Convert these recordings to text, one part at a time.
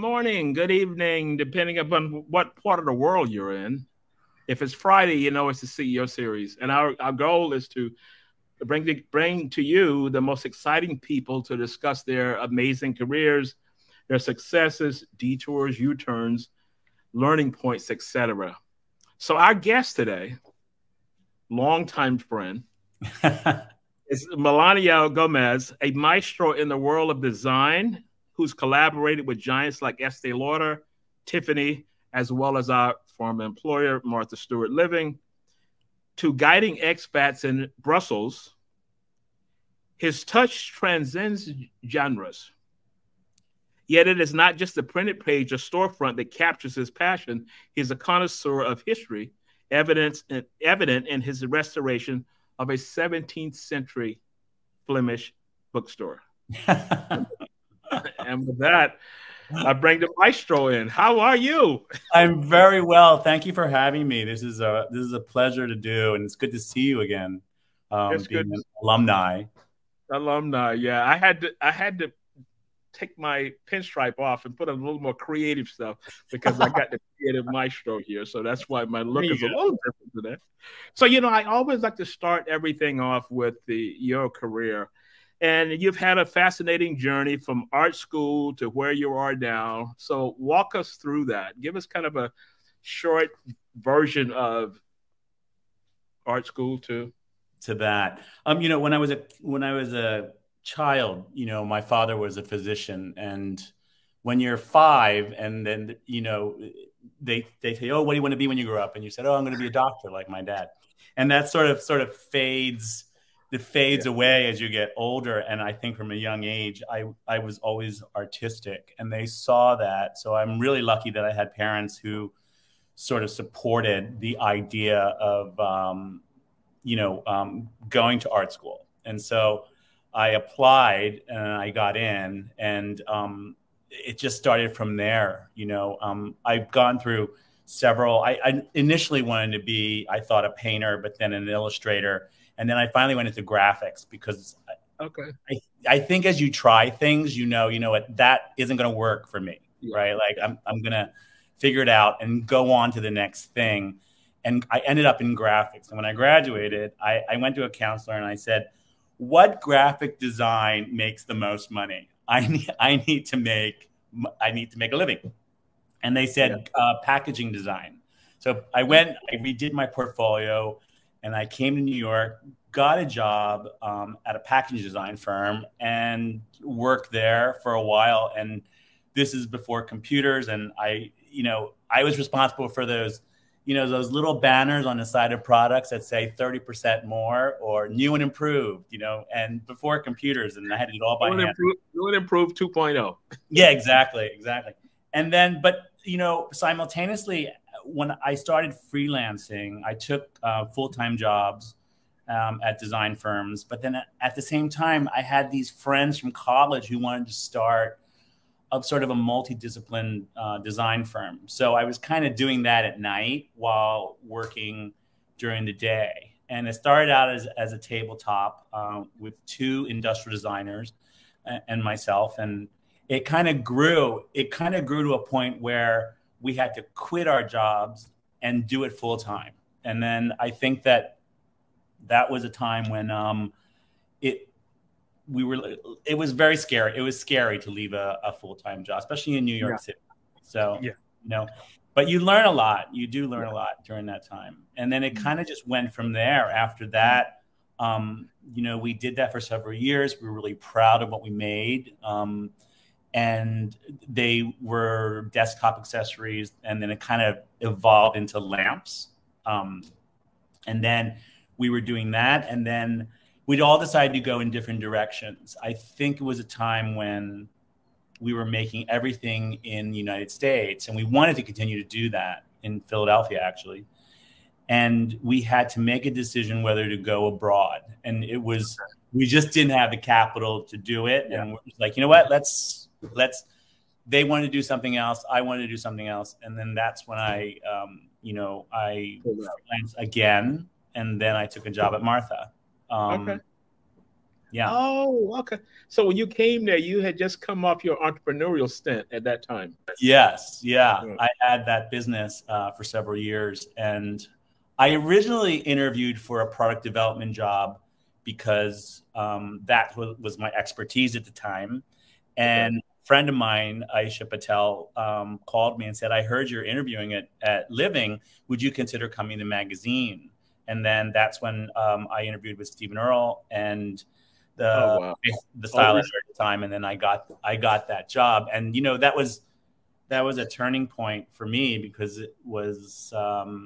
morning, good evening, depending upon what part of the world you're in. If it's Friday, you know it's the CEO series, and our goal is to bring to you the most exciting people to discuss their amazing careers, their successes, detours, U-turns, learning points, etc. So our guest today, longtime friend, is Melania Gomez, a maestro in the world of design who's collaborated with giants like Estee Lauder, Tiffany, as well as our former employer, Martha Stewart Living, to guiding expats in Brussels. His touch transcends genres. Yet it is not just the printed page or storefront that captures his passion. He's a connoisseur of history, evident in his restoration of a 17th century Flemish bookstore. And with that, I bring the maestro in. How are you? I'm very well. Thank you for having me. This is a pleasure to do, and it's good to see you again. It's good. Being an alumni. Alumni, yeah. I had to take my pinstripe off and put a little more creative stuff because I got the creative maestro here. So that's why my There look you is a go. little different today. So, I always like to start everything off with your career. And you've had a fascinating journey from art school to where you are now. So walk us through that. Give us kind of a short version of art school to. To that. When I was a child, my father was a physician, and when you're five, and then they say, "Oh, what do you want to be when you grow up?" And you said, "Oh, I'm going to be a doctor like my dad," and that sort of fades. It fades Yeah. away as you get older. And I think from a young age, I was always artistic, and they saw that. So I'm really lucky that I had parents who sort of supported the idea of going to art school. And so I applied and I got in, and it just started from there. I've gone through several. I initially wanted to be, I thought, a painter, but then an illustrator. And then I finally went into graphics because Okay. I think as you try things, what, that isn't going to work for me, Yeah. right? Like I'm going to figure it out and go on to the next thing. And I ended up in graphics. And when I graduated, I went to a counselor and I said, "What graphic design makes the most money? I need to make a living." And they Yeah. said packaging design. So I went, I redid my portfolio, and I came to New York, got a job at a packaging design firm, and worked there for a while. And this is before computers, and I was responsible for those little banners on the side of products that say 30% more or new and improved, and before computers, and I had to do it all by hand. New and improve 2.0. Yeah, exactly. And then, but simultaneously, when I started freelancing, I took full-time jobs at design firms. But then at the same time, I had these friends from college who wanted to start a sort of a multidiscipline design firm. So I was kind of doing that at night while working during the day. And it started out as a tabletop with two industrial designers and myself. And it kind of grew. It kind of grew to a point where we had to quit our jobs and do it full time. And then I think that was a time when it we were it was very scary. It was scary to leave a full-time job, especially in New Yeah. York City. So, Yeah. you know, but you learn a lot. You do learn a lot during that time. And then it kind of just went from there. After that, we did that for several years. We were really proud of what we made. And they were desktop accessories, and then it kind of evolved into lamps. And then we were doing that, and then we'd all decided to go in different directions. I think it was a time when we were making everything in the United States, and we wanted to continue to do that in Philadelphia, actually. And we had to make a decision whether to go abroad. And we just didn't have the capital to do it. Yeah. And we're just like, you know what, they wanted to do something else. I wanted to do something else. And then that's when I freelanced again. And then I took a job at Martha. Okay. Yeah. Oh, okay. So when you came there, you had just come off your entrepreneurial stint at that time. Yes. Yeah. Yeah. I had that business for several years. And I originally interviewed for a product development job because that was my expertise at the time. Okay. And a friend of mine, Aisha Patel, called me and said, I heard you're interviewing at Living. Would you consider coming to magazine? And then that's when I interviewed with Stephen Earle and Oh, the wow. the style Always. editor at the time. And then I got that job. And that was a turning point for me because it was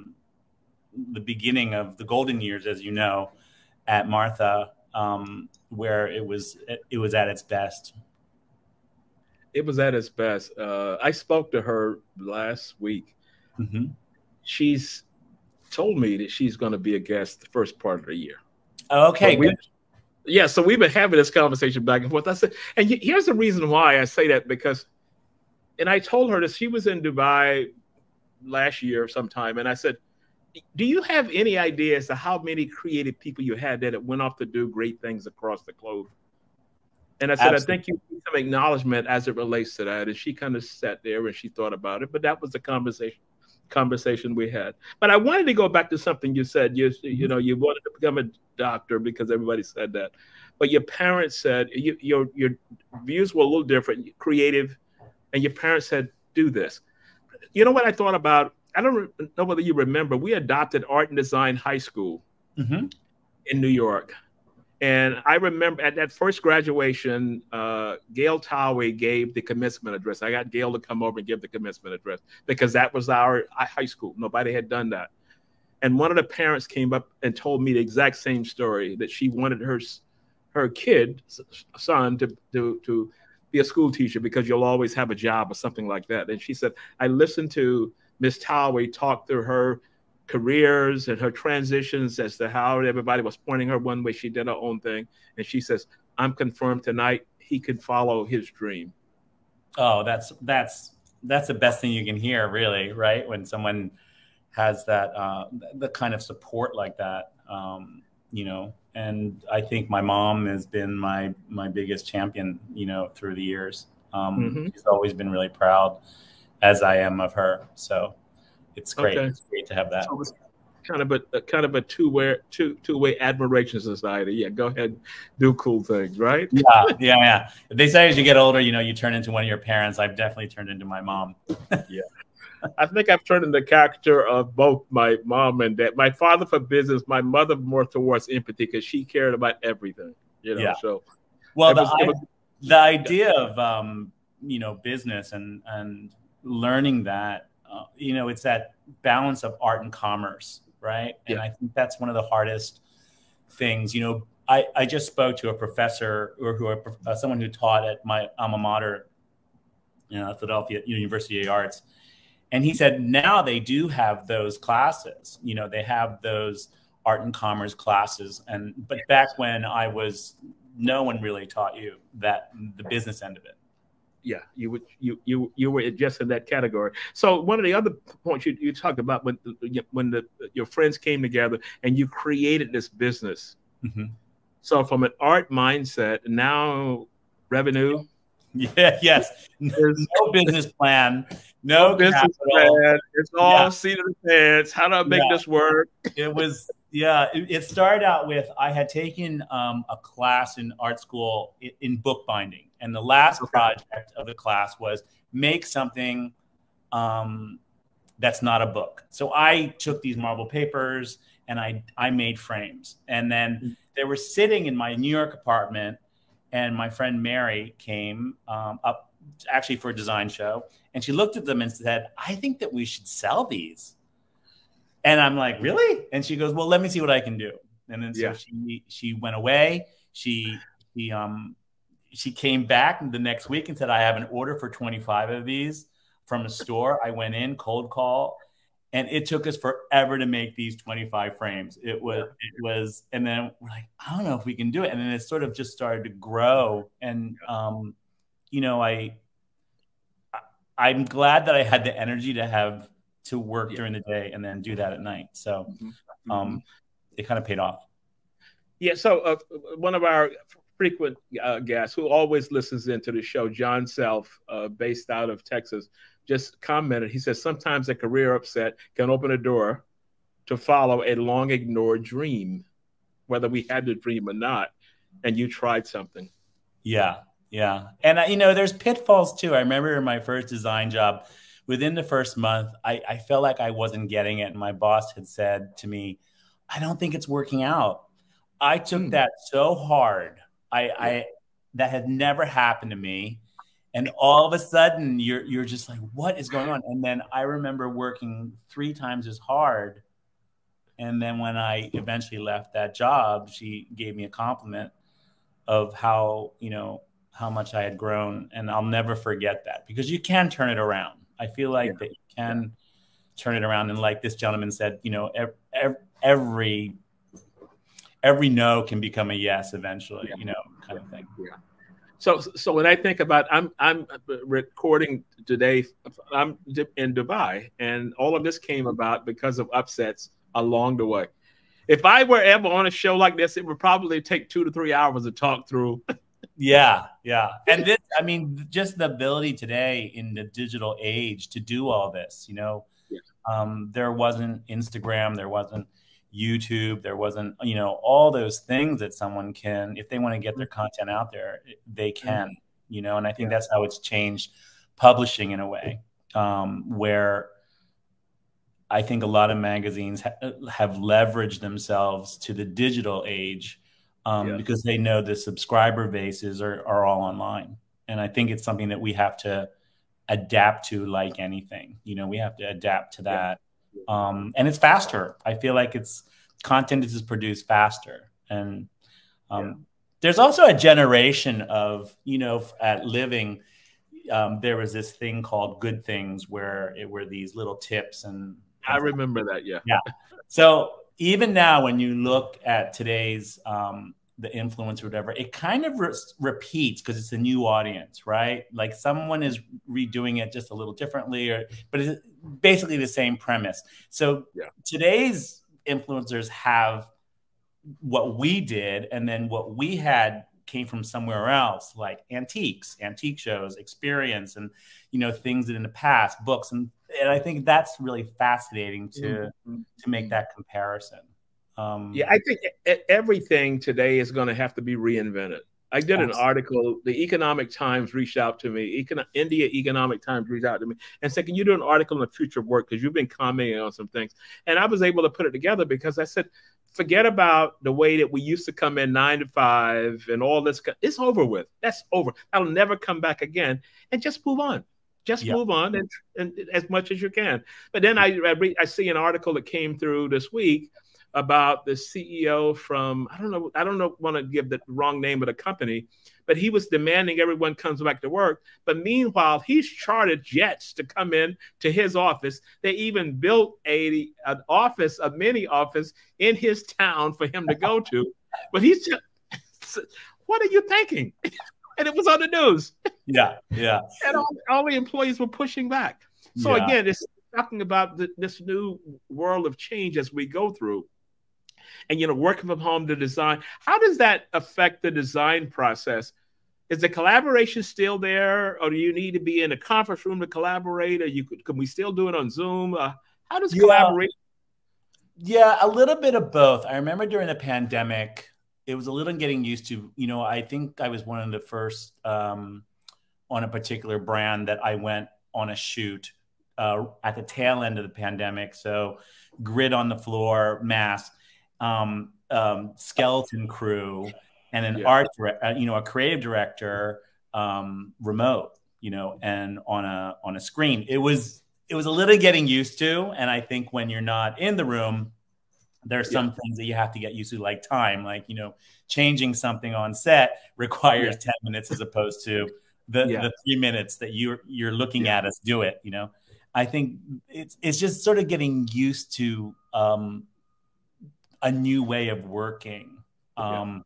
the beginning of the golden years, as you know, at Martha, where it was at its best. It was at its best. I spoke to her last week. Mm-hmm. She's told me that she's going to be a guest the first part of the year. Okay, But good. yeah, so we've been having this conversation back and forth. I said, and here's the reason why I say that, because, and I told her that she was in Dubai last year sometime, and I said, do you have any idea as to how many creative people you had that went off to do great things across the globe? And I said, I Absolutely. think you need some acknowledgement as it relates to that. And she kind of sat there and she thought about it. But that was the conversation we had. But I wanted to go back to something you said. You wanted to become a doctor because everybody said that. But your parents said your views were a little different, creative, and your parents said, do this. You know what I thought about? I don't know whether you remember, we adopted Art and Design High School Mm-hmm. in New York. And I remember at that first graduation, Gail Towey gave the commencement address. I got Gail to come over and give the commencement address because that was our high school. Nobody had done that. And one of the parents came up and told me the exact same story, that she wanted her kid, son, to be a school teacher because you'll always have a job or something like that. And she said, I listened to Miss Towey talk through her careers and her transitions as to how everybody was pointing her one way. She did her own thing. And she says, I'm confirmed tonight he can follow his dream. Oh, that's the best thing you can hear, really, right? When someone has that the kind of support like that, And I think my mom has been my biggest champion, through the years. Mm-hmm. She's always been really proud, as I am of her. So it's great. Okay. It's great to have that. So it's kind of a two-way admiration society. Yeah, go ahead, do cool things, right? Yeah. They say as you get older, you turn into one of your parents. I've definitely turned into my mom. Yeah. I think I've turned into the character of both my mom and dad. My father for business, my mother more towards empathy because she cared about everything. Yeah. So well, it was, the idea of business and learning that it's that balance of art and commerce, right? And I think that's one of the hardest things. I just spoke to a professor someone who taught at my alma mater, Philadelphia University of Arts. And he said now they do have those classes. They have those art and commerce classes. But back when no one really taught you the business end of it. Yeah, you were just in that category. So one of the other points you talked about when your friends came together and you created this business. Mm-hmm. So from an art mindset, now revenue. Yeah. Yes. No business plan. No business plan. It's all seat of the pants. How do I make this work? It was. Yeah, it started out with I had taken a class in art school in bookbinding, and the last project of the class was make something that's not a book. So I took these marble papers and I made frames, and then they were sitting in my New York apartment, and my friend Mary came up actually for a design show, and she looked at them and said, "I think that we should sell these." And I'm like, really? And she goes, well, let me see what I can do. And then so she went away. She came back the next week and said, I have an order for 25 of these from a store. I went in, cold call, and it took us forever to make these 25 frames. It was, and then we're like, I don't know if we can do it. And then it sort of just started to grow. And, I'm glad that I had the energy to work during the day and then do that at night. So it kind of paid off. Yeah. So one of our frequent guest who always listens into the show, John Self, based out of Texas, just commented. He says sometimes a career upset can open a door to follow a long ignored dream, whether we had the dream or not, and you tried something. Yeah, yeah. And, there's pitfalls too. I remember in my first design job, within the first month, I felt like I wasn't getting it. And my boss had said to me, I don't think it's working out. I took that so hard. That had never happened to me. And all of a sudden you're just like, what is going on? And then I remember working 3 times as hard. And then when I eventually left that job, she gave me a compliment of how much I had grown. And I'll never forget that, because you can turn it around. I feel like that you can turn it around. And like this gentleman said, every no can become a yes eventually, kind of thing. Yeah. So when I think about, I'm recording today, I'm in Dubai, and all of this came about because of upsets along the way. If I were ever on a show like this, it would probably take 2 to 3 hours to talk through. Yeah. And this, just the ability today in the digital age to do all this, there wasn't Instagram, there wasn't YouTube, there wasn't, all those things that someone can, if they want to get their content out there, they can, and I think that's how it's changed publishing in a way, where I think a lot of magazines have leveraged themselves to the digital age, because they know the subscriber bases are all online. And I think it's something that we have to adapt to, like anything, we have to adapt to that. And it's faster. I feel like content is produced faster. And there's also a generation of, at Living, there was this thing called Good Things, where it were these little tips. And I remember that. Yeah. So even now, when you look at today's, the influence or whatever, it kind of repeats, because it's a new audience, right? Like someone is redoing it just a little differently, but it's basically the same premise. So today's influencers have what we did, and then what we had came from somewhere else, like antique shows, experience, and things that in the past, books, and I think that's really fascinating to make that comparison. I think everything today is going to have to be reinvented. I did an article. The Economic Times reached out to me. India Economic Times reached out to me and said, "Can you do an article on the future of work? Because you've been commenting on some things." And I was able to put it together, because I said, forget about the way that we used to come in 9 to 5 and all this. It's over with. That's over. That'll never come back again. And just move on. Move on and as much as you can. But then I see an article that came through this week about the CEO from, I don't know, want to give the wrong name of the company, but he was demanding everyone comes back to work. But meanwhile, he's chartered jets to come in to his office. They even built a mini office in his town for him to go to. But he's just, what are you thinking? And it was on the news. Yeah. And all the employees were pushing back. So again, it's talking about this new world of change as we go through. And, working from home to design, how does that affect the design process? Is the collaboration still there, or do you need to be in a conference room to collaborate, or can we still do it on Zoom? How does collaboration? Yeah, a little bit of both. I remember during the pandemic, it was a little getting used to, I think I was one of the first on a particular brand that I went on a shoot at the tail end of the pandemic. So grid on the floor, mask. Skeleton crew, and an art a creative director, remote, and on a screen. It was a little getting used to. And I think when you're not in the room, there's some things that you have to get used to, like time, like, changing something on set requires 10 minutes as opposed to the 3 minutes that you're looking at us do it. I think it's just sort of getting used to, a new way of working. I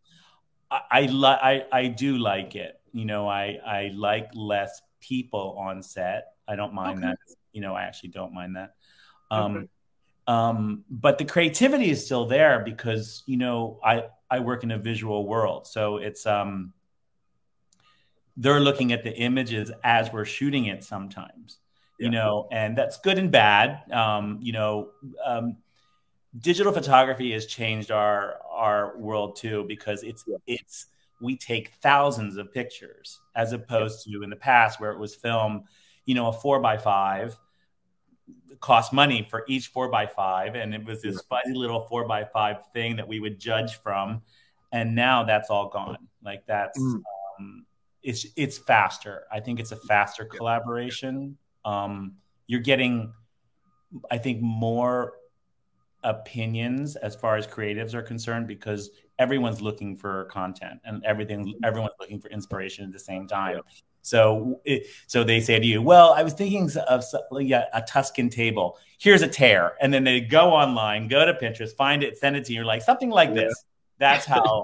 do like it. I like less people on set. I don't mind that. I actually don't mind that. But the creativity is still there, because, I work in a visual world, so it's they're looking at the images as we're shooting it sometimes, you know, and that's good and bad. Digital photography has changed our world too, because it's we take thousands of pictures as opposed to in the past where it was film, you know, a 4x5 cost money for each 4x5. And it was this fuzzy little 4x5 thing that we would judge from. And now that's all gone. Like that's, it's faster. I think it's a faster collaboration. You're getting, I think, more opinions as far as creatives are concerned, because everyone's looking for content and everyone's looking for inspiration at the same time. So they say to you, well, I was thinking of a Tuscan table. Here's a tear. And then they go online, go to Pinterest, find it, send it to you. You're like, something like this. That's how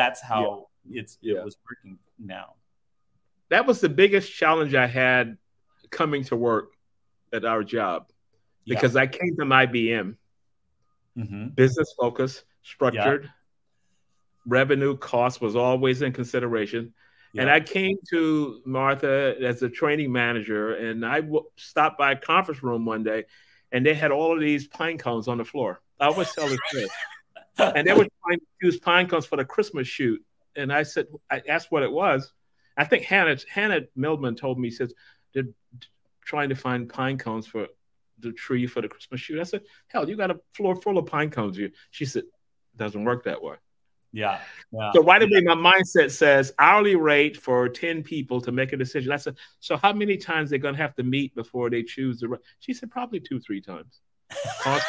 it was working now. That was the biggest challenge I had coming to work at our job, because I came from IBM. Business focus, structured, revenue cost was always in consideration. And I came to Martha as a training manager, and I stopped by a conference room one day, and they had all of these pine cones on the floor. I always tell this story. And they were trying to use pine cones for the Christmas shoot. And I asked what it was. I think Hannah Millman told me, says, they're trying to find pine cones for the tree for the Christmas shoot. I said, hell, you got a floor full of pine cones here. She said, it doesn't work that way. So right away, my mindset says hourly rate for 10 people to make a decision. I said, so how many times they're going to have to meet before they choose the right? She said, probably 2-3 times. Cost.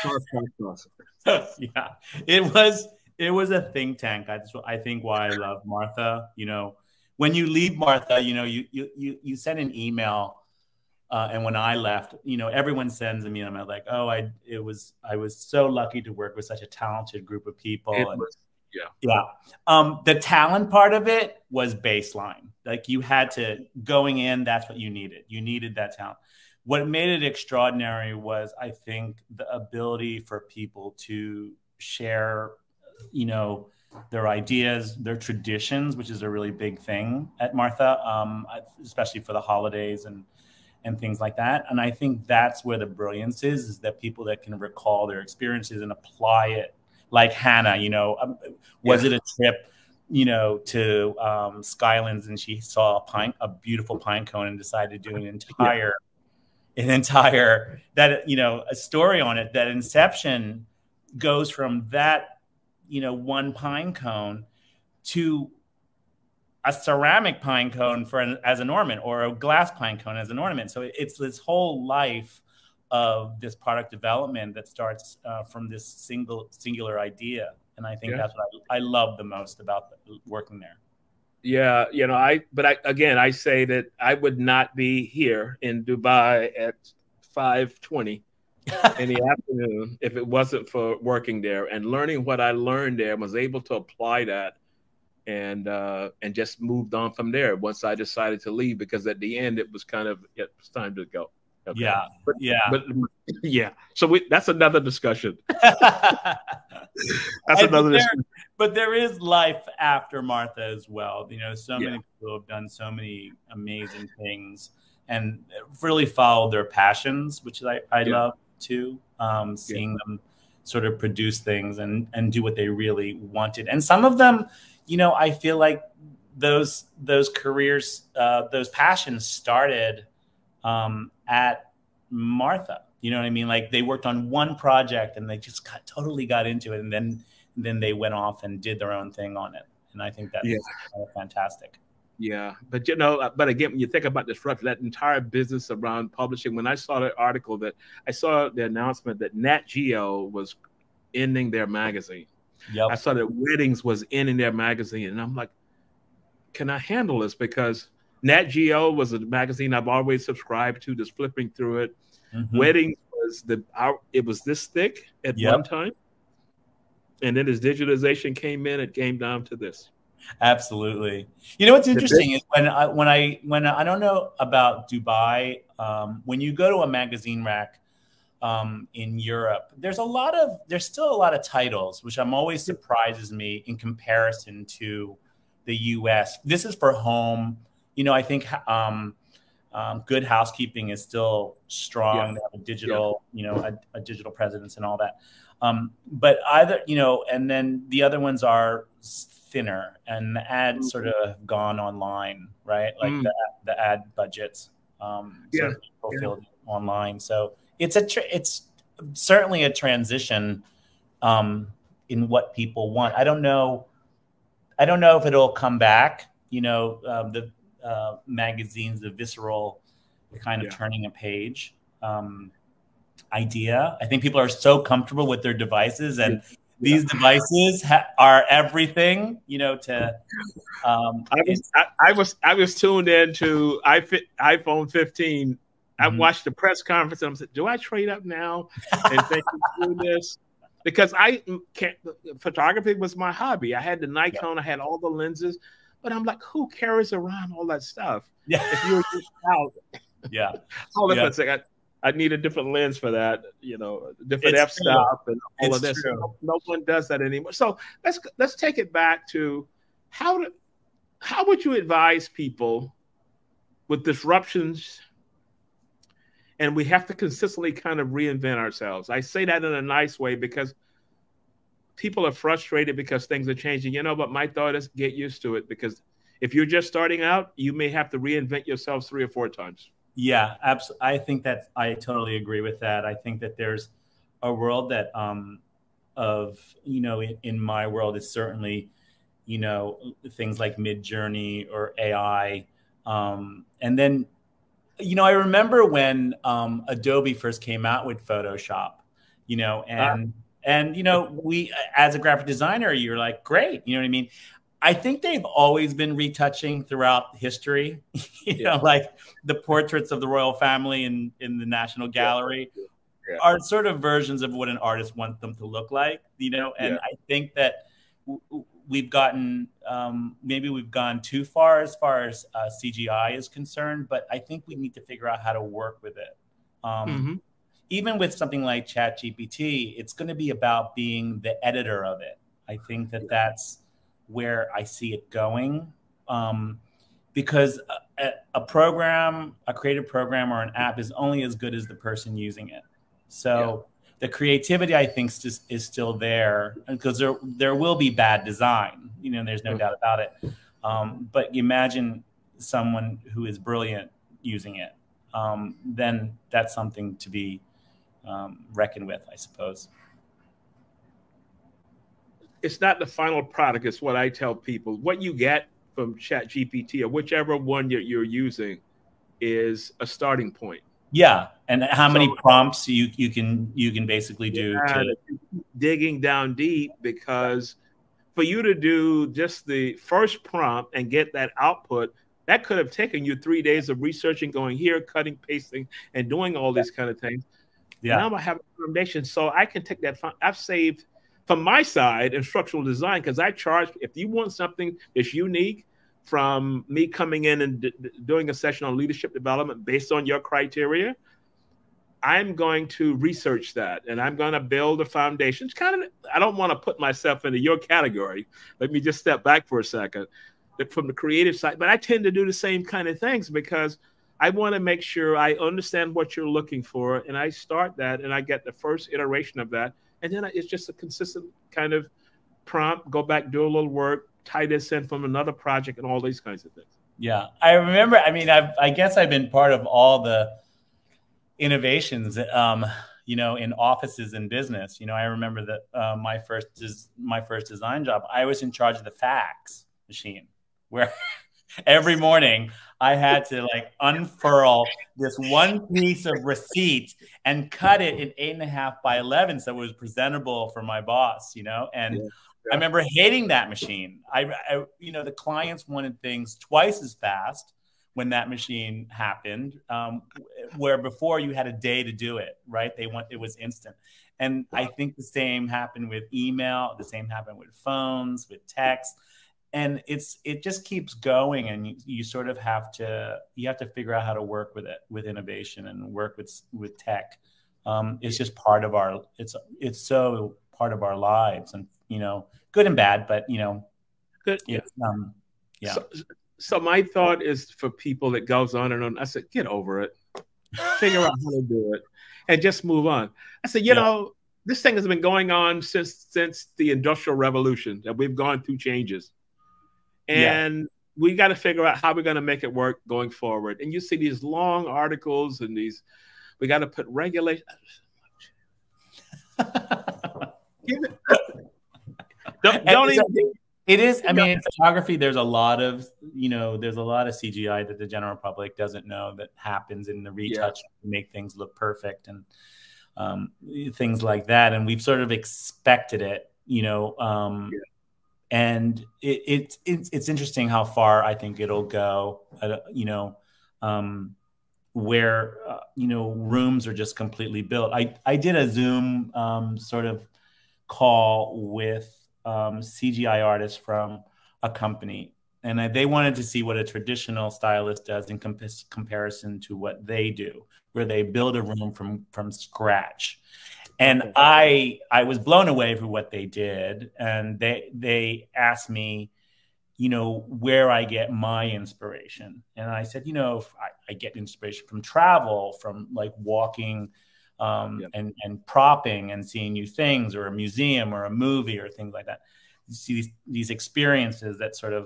Yeah, it was a think tank. I think why I love Martha. You know, when you leave Martha, you know, you send an email. And when I left, you know, everyone sends me, and I'm like, oh, I was so lucky to work with such a talented group of people. The talent part of it was baseline. Like you had to going in, that's what you needed. You needed that talent. What made it extraordinary was, I think, the ability for people to share, you know, their ideas, their traditions, which is a really big thing at Martha, especially for the holidays and things like that. And I think that's where the brilliance is that people that can recall their experiences and apply it. Like Hannah, you know, was it a trip, you know, to Skylands, and she saw a beautiful pine cone and decided to do an entire that, you know, a story on it. That inception goes from that, you know, one pine cone to a ceramic pine cone as an ornament, or a glass pine cone as an ornament. So it's this whole life of this product development that starts from this singular idea. And I think that's what I love the most about working there. Yeah, you know, I say that I would not be here in Dubai at 5:20 in the afternoon if it wasn't for working there and learning what I learned there, and was able to apply that, and just moved on from there once I decided to leave, because at the end it was kind of, it was time to go. Okay. So that's another discussion. But there is life after Martha as well. You know, so many people have done so many amazing things and really followed their passions, which I love too. Seeing them sort of produce things and do what they really wanted. And some of them, you know, I feel like those careers, those passions started at Martha. You know what I mean? Like they worked on one project and they just totally got into it, and then they went off and did their own thing on it. And I think that's kind of fantastic. Yeah, but you know, but again, when you think about the structure, that entire business around publishing, when I saw the article I saw the announcement that Nat Geo was ending their magazine. Yep. I saw that Weddings was ending their magazine, and I'm like, can I handle this? Because Nat Geo was a magazine I've always subscribed to, just flipping through it. Weddings was it was this thick at one time, and then as digitalization came in, it came down to this. Absolutely. You know what's interesting is when I don't know about Dubai, when you go to a magazine rack, in Europe. There's still a lot of titles, which I'm always surprises me in comparison to the US. This is for home. I think Good Housekeeping is still strong. They have a digital, a digital presence and all that. But either, and then the other ones are thinner, and the ads sort of gone online, right? Like the ad budgets sort of fulfilled online. So it's certainly a transition in what people want. I don't know if it'll come back. The magazines, the visceral kind of turning a page idea. I think people are so comfortable with their devices, and these devices are everything. I was tuned into iPhone 15. I watched the press conference and I said, do I trade up now and think through this? Because photography was my hobby. I had the Nikon, I had all the lenses, but I'm like, who carries around all that stuff? Yeah. If you were just out. Hold on for a second. I need a different lens for that, different f-stop and all of this. No one does that anymore. So let's take it back to how would you advise people with disruptions? And we have to consistently kind of reinvent ourselves. I say that in a nice way because people are frustrated because things are changing. But my thought is get used to it, because if you're just starting out, you may have to reinvent yourself 3 or 4 times. Yeah, absolutely. I think I totally agree with that. I think that there's a world that in my world is certainly, things like Midjourney or AI. And then, I remember when Adobe first came out with Photoshop, and we, as a graphic designer, you're like, great. You know what I mean? I think they've always been retouching throughout history, like the portraits of the royal family in the National Gallery are sort of versions of what an artist wants them to look like, and I think that we've gotten, maybe we've gone too far as CGI is concerned, but I think we need to figure out how to work with it. Even with something like ChatGPT, it's going to be about being the editor of it. I think that's where I see it going, because a creative program or an app is only as good as the person using it. So the creativity, I think, is still there, because there will be bad design. There's no doubt about it. But imagine someone who is brilliant using it. Then that's something to be reckoned with, I suppose. It's not the final product. It's what I tell people. What you get from ChatGPT or whichever one you're using is a starting point. Yeah, and how many prompts you can basically do to digging down deep, because for you to do just the first prompt and get that output, that could have taken you 3 days of researching, going here, cutting, pasting, and doing all these kind of things. Yeah. Now I have a foundation, so I can take that. I've saved from my side instructional design, because I charge, if you want something that's unique from me coming in and doing a session on leadership development based on your criteria, I'm going to research that and I'm going to build a foundation. It's kind of, I don't want to put myself into your category. Let me just step back for a second from the creative side. But I tend to do the same kind of things because I want to make sure I understand what you're looking for. And I start that and I get the first iteration of that. And then it's just a consistent kind of prompt, go back, do a little work, tie this in from another project and all these kinds of things. Yeah, I remember. I mean, I guess I've been part of all the innovations, in offices and business. I remember that my first design job, I was in charge of the fax machine, where every morning I had to unfurl this one piece of receipt and cut it in 8.5 by 11 so it was presentable for my boss. And I remember hating that machine. The clients wanted things twice as fast when that machine happened, where before you had a day to do it, right? It was instant. And I think the same happened with email. The same happened with phones, with text. And it just keeps going, and you sort of have to figure out how to work with it, with innovation and work with tech. It's just part of our, it's so part of our lives, and, you know, good and bad, but, you know, Good. it's, yeah. So my thought is for people that goes on and on. I said, get over it, figure out how to do it, and just move on. I said, you know, this thing has been going on since the Industrial Revolution, that we've gone through changes, and we got to figure out how we're going to make it work going forward. And you see these long articles and these, we got to put regulations. Don't even. It is. I mean, in photography, there's a lot of, you know, there's a lot of CGI that the general public doesn't know that happens in the retouch to make things look perfect, and things like that. And we've sort of expected it, you know. And it's interesting how far I think it'll go. You know, where you know, rooms are just completely built. I did a Zoom sort of call with CGI artists from a company, and they wanted to see what a traditional stylist does in comparison to what they do, where they build a room from scratch. And I was blown away for what they did, and they asked me, you know, where I get my inspiration, and I said, you know, I get inspiration from travel, from like walking. And propping and seeing new things, or a museum or a movie or things like that. You see these experiences that sort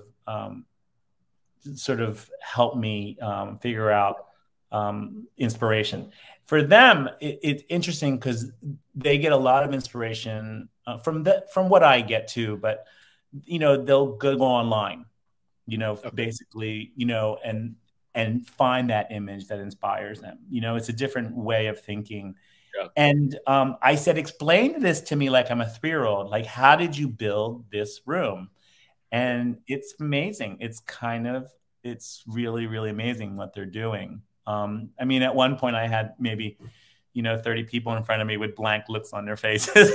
of help me figure out inspiration. For them, it's interesting because they get a lot of inspiration from what I get too. But, you know, they'll go online, you know, basically, you know, and find that image that inspires them. You know, it's a different way of thinking. Yeah. And I said, explain this to me like I'm a 3-year-old. Like, how did you build this room? And it's amazing. It's really, really amazing what they're doing. I mean, at one point I had maybe, you know, 30 people in front of me with blank looks on their faces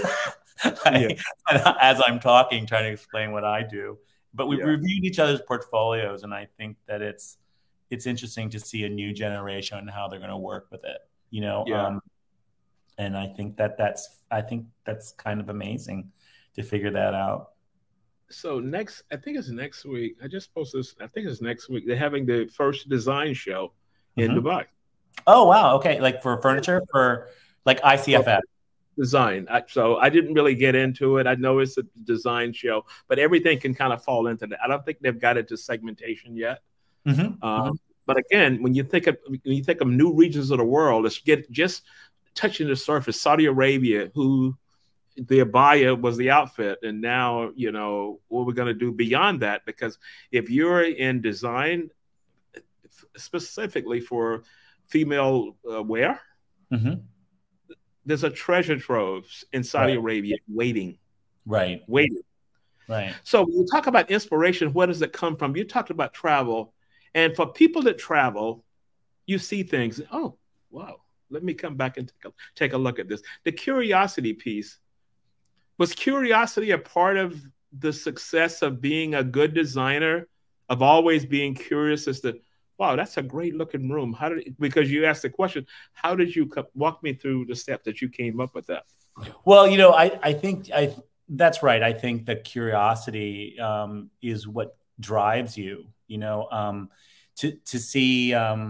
as I'm talking, trying to explain what I do. But we reviewed each other's portfolios, and I think that it's interesting to see a new generation and how they're going to work with it, you know. And I think that's kind of amazing to figure that out. So I think it's next week. I just posted this. I think it's next week. They're having the first design show in Dubai. Oh, wow. Okay. Like for furniture, for like ICFF. Design. So I didn't really get into it. I know it's a design show, but everything can kind of fall into that. I don't think they've got it to segmentation yet. But again, when you think of new regions of the world, let's get just touching the surface. Saudi Arabia, who the abaya was the outfit, and now, you know, what we're going to do beyond that, because if you're in design specifically for female wear, there's a treasure trove in Saudi Arabia waiting. So when you talk about inspiration, where does it come from? You talked about travel, and for people that travel, you see things. Oh, wow. Let me come back and take a look at this. The curiosity piece. Was curiosity a part of the success of being a good designer, of always being curious as to, wow, that's a great looking room? Because you asked the question, how did you walk me through the steps that you came up with that? Well, you know, I think that's right. I think that curiosity is what drives you, you know, to see.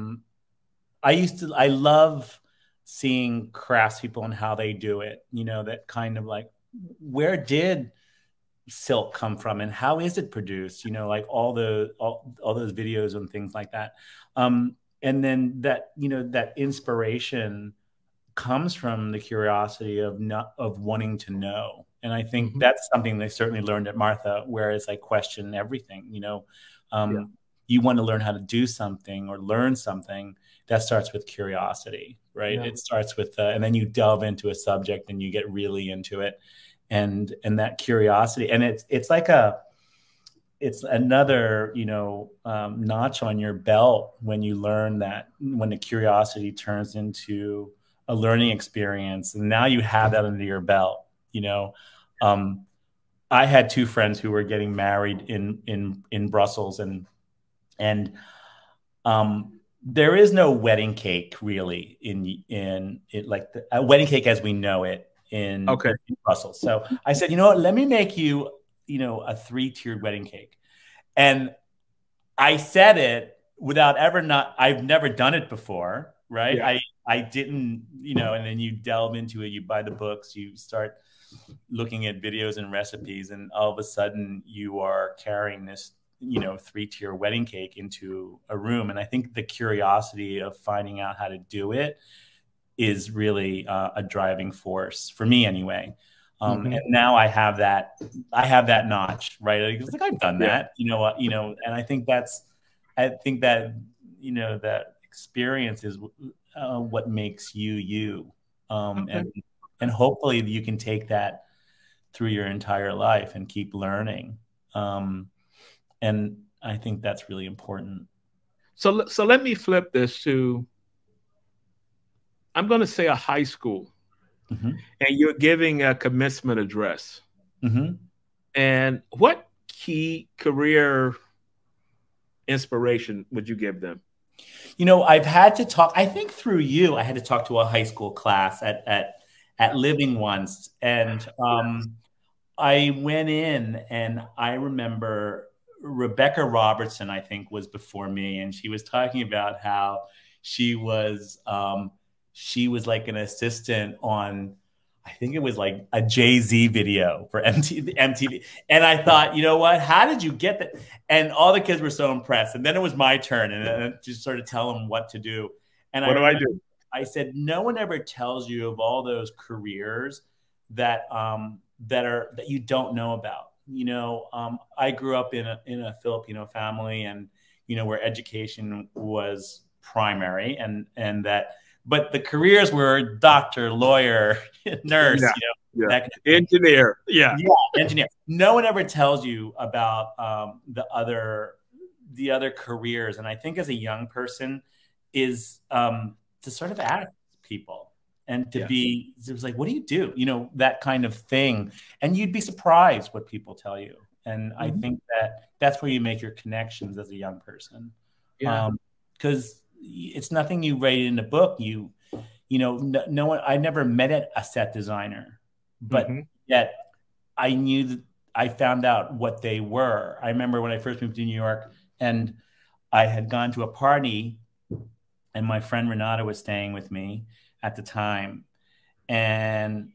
I love seeing craftspeople and how they do it, you know, that kind of like, where did silk come from and how is it produced? You know, like all those videos and things like that. And then that, you know, that inspiration comes from the curiosity of wanting to know. And I think that's something they certainly learned at Martha, whereas I question everything, you know. You want to learn how to do something or learn something, that starts with curiosity, right? It starts with, and then you delve into a subject and you get really into it, and that curiosity, and it's like it's another, you know, notch on your belt when you learn that, when the curiosity turns into a learning experience, and now you have that under your belt, you know. I had 2 friends who were getting married in Brussels, and There is no wedding cake really in it, like a wedding cake as we know it Okay. in Brussels. So I said, you know what, let me make you, a 3-tiered wedding cake. And I said it without ever not, I've never done it before, right? Yeah. I didn't, and then you delve into it, you buy the books, you start looking at videos and recipes, and all of a sudden you are carrying this 3-tier wedding cake into a room. And I think the curiosity of finding out how to do it is really a driving force for me anyway. And now I have that notch, right? It's like I've done that, and I think that that experience is what makes you. And hopefully you can take that through your entire life and keep learning. And I think that's really important. So let me flip this to, I'm going to say, a high school, and you're giving a commencement address. And what key career inspiration would you give them? I've had to talk, I think through you, I had to talk to a high school class at Living once. And I went in, and I remember Rebecca Robertson, I think, was before me. And she was talking about how she was like an assistant on, I think it was like a Jay-Z video for MTV. And I thought, you know what? How did you get that? And all the kids were so impressed. And then it was my turn, and I just sort of tell them what to do. And what do I do? I said, no one ever tells you of all those careers that you don't know about. I grew up in a Filipino family, and where education was primary, and that. But the careers were doctor, lawyer, nurse, engineer. Engineer. No one ever tells you about the other careers. And I think as a young person is to sort of ask people and to be, it was like, what do you do? That kind of thing. And you'd be surprised what people tell you. And I think that's where you make your connections as a young person. Because it's nothing you write in a book. No one, I never met a set designer, but yet I knew that I found out what they were. I remember when I first moved to New York, and I had gone to a party, and my friend Renata was staying with me at the time. And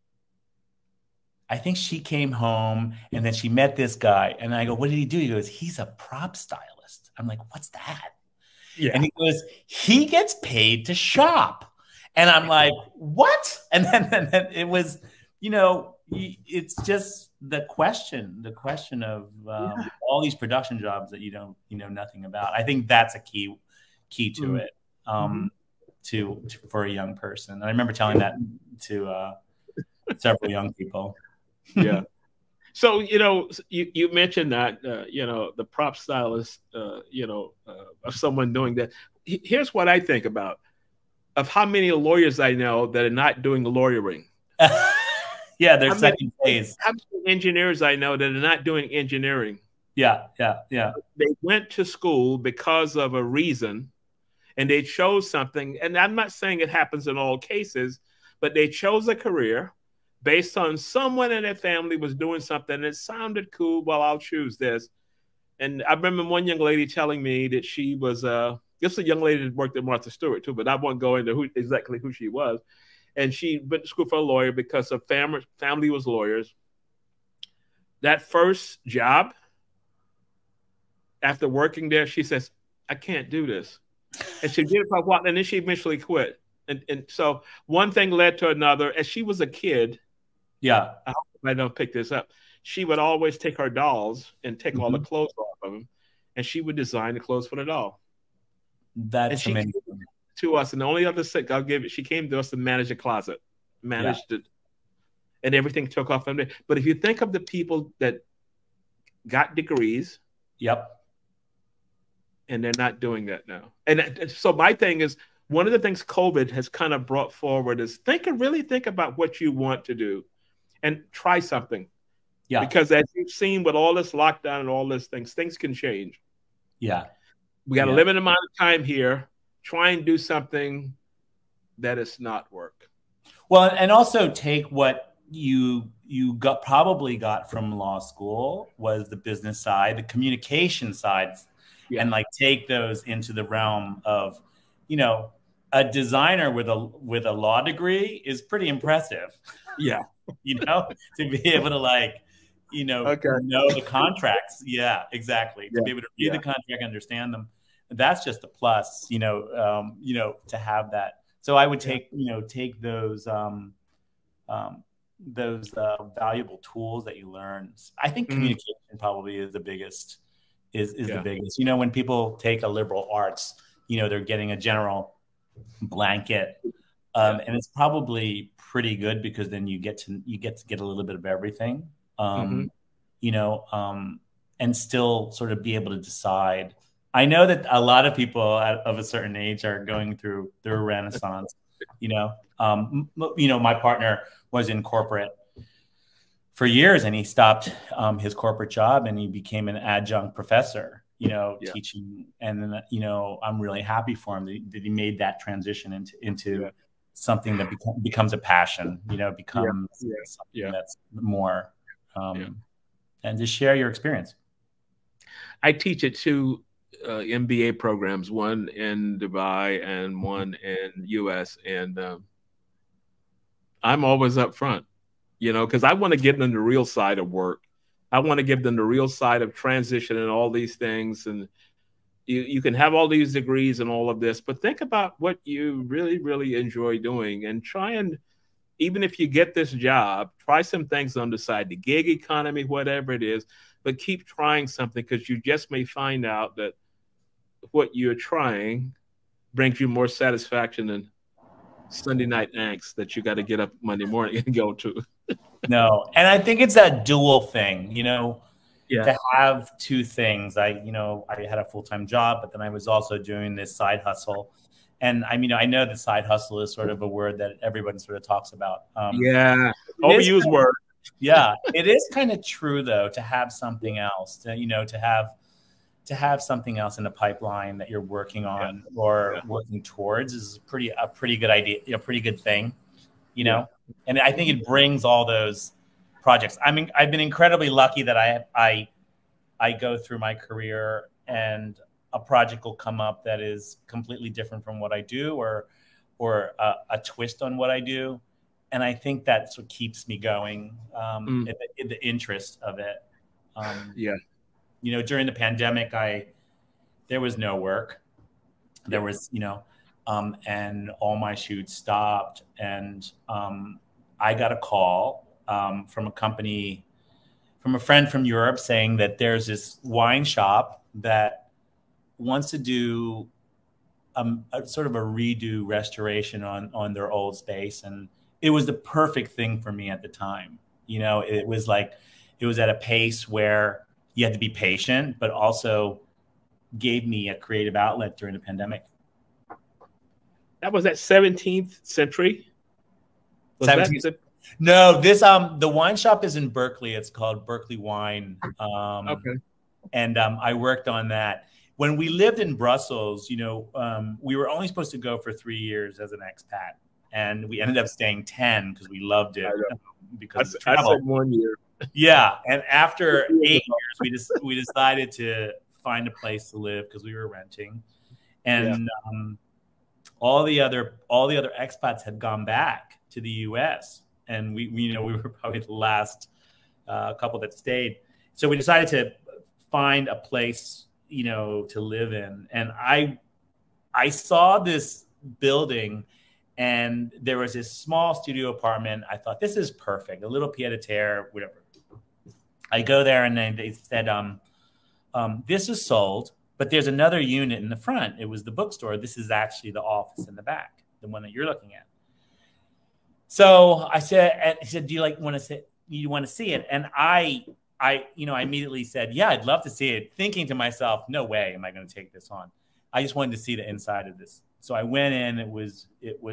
I think she came home, and then she met this guy, and I go, what did he do? He goes, he's a prop stylist. I'm like, what's that? Yeah. And he goes, he gets paid to shop. And I'm like, what? And then it was, it's just the question of all these production jobs that you know nothing about. I think that's a key to it, for a young person. And I remember telling that to several young people. Yeah. So, you mentioned that, the prop stylist, of someone doing that. Here's what I think about, of how many lawyers I know that are not doing lawyering. Yeah, they're second phase. How many engineers I know that are not doing engineering. Yeah. They went to school because of a reason, and they chose something. And I'm not saying it happens in all cases, but they chose a career based on someone in their family was doing something, and it sounded cool. Well, I'll choose this. And I remember one young lady telling me that she was this is a young lady that worked at Martha Stewart too, but I won't go into exactly who she was. And she went to school for a lawyer because her family was lawyers. That first job, after working there, she says, I can't do this. And she did it for a while, and then she eventually quit. And so one thing led to another. As she was a kid, I hope I don't pick this up, she would always take her dolls and take all the clothes off of them, and she would design the clothes for the doll. That's amazing. To us, and the only other thing I'll give it, she came to us to manage a closet, managed it, and everything took off from there. But if you think of the people that got degrees, and they're not doing that now. And so my thing is, one of the things COVID has kind of brought forward is really think about what you want to do and try something. Yeah. Because as you've seen with all this lockdown and all these things can change. Yeah. We got a limited amount of time here. try and do something that is not work. Well, and also take what you probably got from law school was the business side, the communication side, and like take those into the realm of, you know, a designer with a law degree is pretty impressive. Yeah. You know, to be able to like, you know, know the contracts. Yeah, exactly. To be able to read the contract, understand them. That's just a plus, you know, to have that. So I would take those valuable tools that you learn. I think communication probably is the biggest, is the biggest. You know, when people take a liberal arts, you know, they're getting a general blanket, and it's probably pretty good because then you get to get a little bit of everything, you know, and still sort of be able to decide. I know that a lot of people of a certain age are going through their renaissance. You know, my partner was in corporate for years, and he stopped his corporate job and he became an adjunct professor. You know, teaching, and then I'm really happy for him that he made that transition into something that becomes a passion. You know, becomes something that's more, and just share your experience. I teach at two MBA programs, one in Dubai and one in US, and I'm always up front, you know, because I want to get them the real side of work. I want to give them the real side of transition and all these things. And you can have all these degrees and all of this, but think about what you really, really enjoy doing, and try and, even if you get this job, try some things on the side, the gig economy, whatever it is, but keep trying something, because you just may find out that what you're trying brings you more satisfaction than Sunday night angst that you got to get up Monday morning and go to. No, and I think it's that dual thing, you know, to have two things. I had a full-time job, but then I was also doing this side hustle. And I mean, I know that side hustle is sort of a word that everyone sort of talks about. Overused word. Yeah, it is kind of true though, to have something else, to have something else in the pipeline that you're working on or working towards is a pretty good idea, a pretty good thing, you know. And I think it brings all those projects. I mean, I've been incredibly lucky that I go through my career and a project will come up that is completely different from what I do, or a twist on what I do. And I think that's what keeps me going, in the interest of it. You know, during the pandemic, there was no work. There was, and all my shoots stopped. And I got a call from a friend from Europe saying that there's this wine shop that wants to do a sort of a redo restoration on their old space. And it was the perfect thing for me at the time. You know, it was at a pace where you had to be patient, but also gave me a creative outlet during the pandemic. That was at 17th Century? 17th. No, this the wine shop is in Berkeley. It's called Berkeley Wine. And I worked on that. When we lived in Brussels, we were only supposed to go for 3 years as an expat, and we ended up staying 10 because we loved it. Because I said 1 year. Yeah, and after 8 years, we decided to find a place to live because we were renting, and all the other expats had gone back to the U.S. and we were probably the last couple that stayed. So we decided to find a place, to live in, and I saw this building. And there was this small studio apartment. I thought, this is perfect, a little pied-a-terre, whatever. I go there, and then they said, this is sold, but there's another unit in the front. It was the bookstore. This is actually the office in the back, the one that you're looking at. So I said, and he said, do you want to see it? And I immediately said, yeah, I'd love to see it, thinking to myself, no way am I going to take this on. I just wanted to see the inside of this. So I went in. It was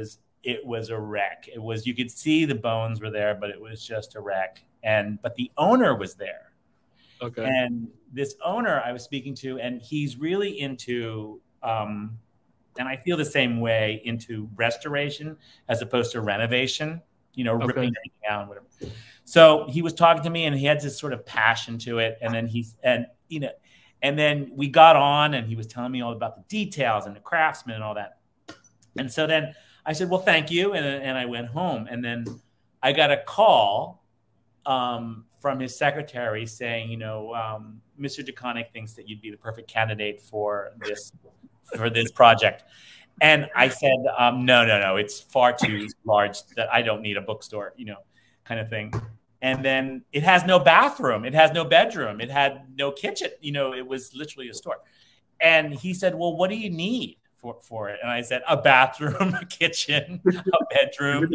a wreck. You could see the bones were there, but it was just a wreck. But the owner was there. Okay. And this owner I was speaking to, and he's really into And I feel the same way into restoration as opposed to renovation, ripping everything out and whatever. So he was talking to me and he had this sort of passion to it. And then we got on and he was telling me all about the details and the craftsmen and all that. And so then I said, well, thank you. And I went home. And then I got a call from his secretary saying, Mr. DeConnick thinks that you'd be the perfect candidate for this project. And I said, no, it's far too large that I don't need a bookstore, kind of thing. And then it has no bathroom. It has no bedroom. It had no kitchen. It was literally a store. And he said, well, what do you need for it? And I said, a bathroom, a kitchen, a bedroom.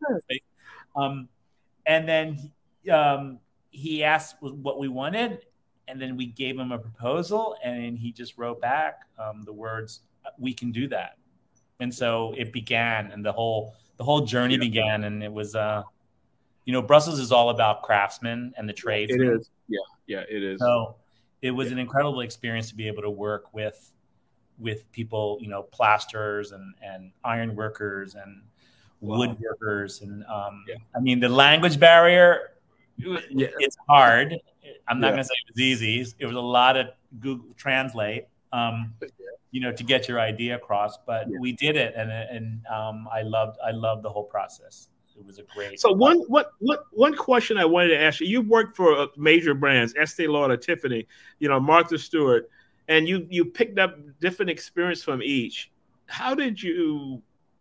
And then he asked what we wanted. And then we gave him a proposal. And he just wrote back the words, we can do that. And so it began, and the whole journey began. And it was, Brussels is all about craftsmen and the trades. It is. Yeah, it is. So it was an incredible experience to be able to work with people, plasterers and iron workers and woodworkers. And I mean, the language barrier, it's hard. I'm not going to say it was easy. It was a lot of Google Translate, to get your idea across. But we did it, and I loved the whole process. It was a great. So one question I wanted to ask you: you worked for major brands, Estee Lauder, Tiffany, Martha Stewart, and you picked up different experience from each. How did you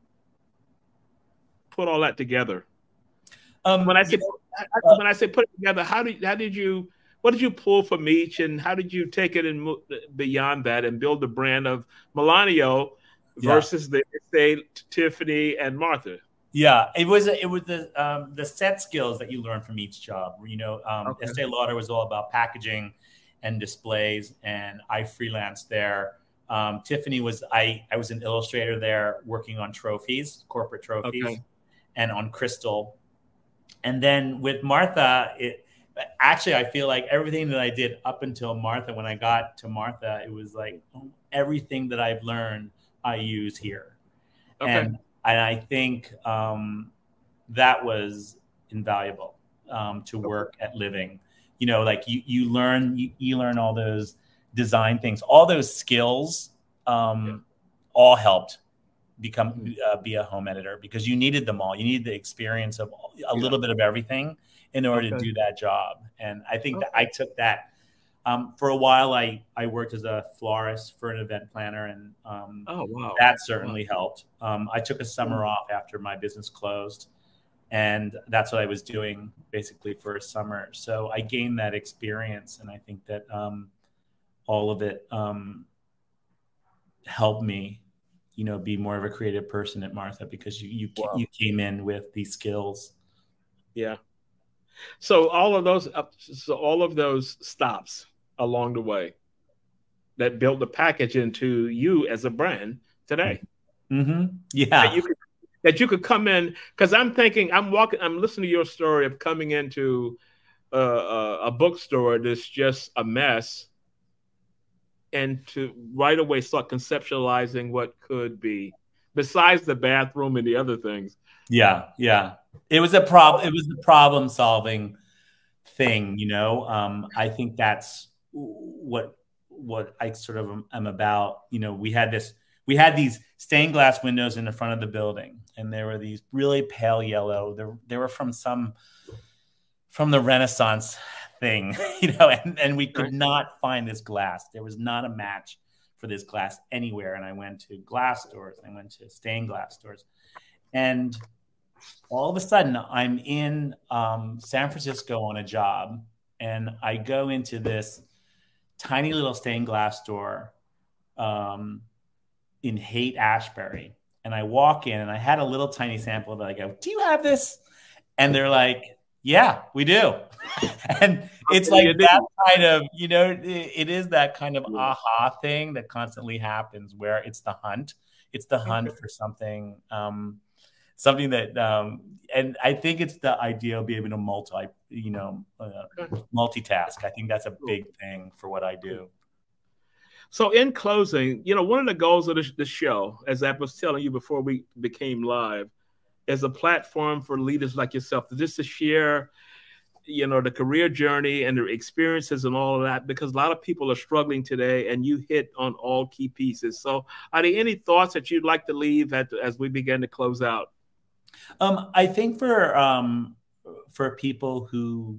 put all that together? When I say put it together, what did you pull from each, and how did you take it and beyond that and build the brand of Melanio versus the Estee, Tiffany, and Martha? Yeah, it was the set skills that you learn from each job. Estee Lauder was all about packaging and displays, and I freelanced there. Tiffany I was an illustrator there, working on trophies, corporate trophies, and on crystal. And then with Martha, I feel like everything that I did up until Martha, when I got to Martha, it was like everything that I've learned I use here. And I think that was invaluable to work at Living. Like you learn all those design things, all those skills, all helped be a home editor, because you needed them all. You needed the experience of a little bit of everything in order to do that job. And I think that I took that. For a while, I worked as a florist for an event planner, and that certainly helped. I took a summer off after my business closed, and that's what I was doing basically for a summer. So I gained that experience, and I think that all of it helped me, be more of a creative person at Martha, because you came in with these skills. Yeah. So all of those stops along the way that built the package into you as a brand today. Mm-hmm. Yeah. That you could come in, because I'm listening to your story of coming into a bookstore that's just a mess, and to right away start conceptualizing what could be, besides the bathroom and the other things. Yeah. It was a problem. It was the problem solving thing, I think that's what I sort of am about. We had these stained glass windows in the front of the building, and there were these really pale yellow. They were from the Renaissance thing, and we could not find this glass. There was not a match for this glass anywhere. And I went to glass stores, I went to stained glass stores, and all of a sudden I'm in San Francisco on a job, and I go into this tiny little stained glass store in Haight-Ashbury. And I walk in, and I had a little tiny sample of it. I go, "Do you have this?" And they're like, "Yeah, we do." And it's like that kind of, it is that kind of aha thing that constantly happens, where it's the hunt. It's the hunt for something, something that, and I think it's the idea of being able to multitask. I think that's a big thing for what I do. So in closing, you know, one of the goals of the show, as I was telling you before we became live, is a platform for leaders like yourself to just to share, you know, the career journey and the experiences and all of that, because a lot of people are struggling today, and you hit on all key pieces. So are there any thoughts that you'd like to leave as we begin to close out? I think for people who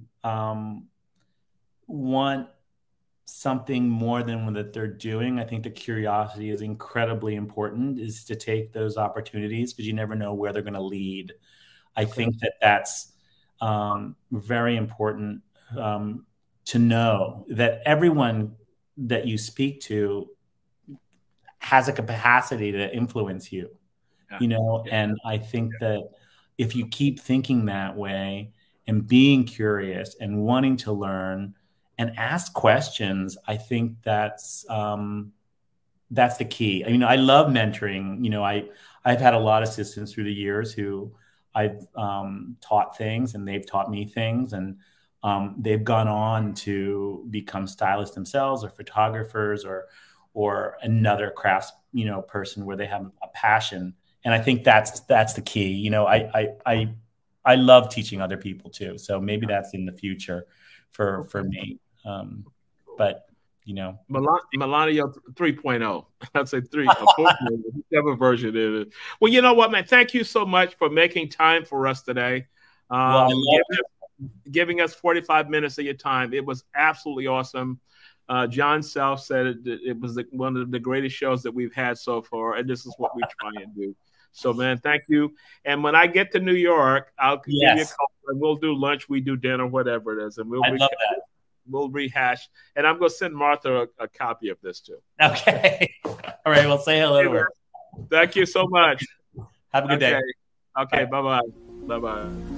want something more than what they're doing, I think the curiosity is incredibly important, is to take those opportunities, because you never know where they're going to lead. I think that that's very important, to know that everyone that you speak to has a capacity to influence you, you know? And I think that if you keep thinking that way and being curious and wanting to learn and ask questions, I think that's the key. I mean, I love mentoring. You know, I've had a lot of assistants through the years who I've taught things, and they've taught me things, and they've gone on to become stylists themselves, or photographers, or another crafts, you know, person where they have a passion. And I think that's the key. You know, I love teaching other people too. So maybe that's in the future for me. But you know, Melania 3.0. I'd say 3 or 4, whichever version it is. Well, you know what, man? Thank you so much for making time for us today. Giving us 45 minutes of your time. It was absolutely awesome. John Self said it was one of the greatest shows that we've had so far, and this is what we try and do. So, man, thank you. And when I get to New York, I'll give you a call, and we'll do lunch, we do dinner, whatever it is, and we'll rehash. And I'm going to send Martha a copy of this too. Okay. All right. We'll say hello to her. Thank you so much. Have a good day. Okay. Bye-bye. Bye-bye.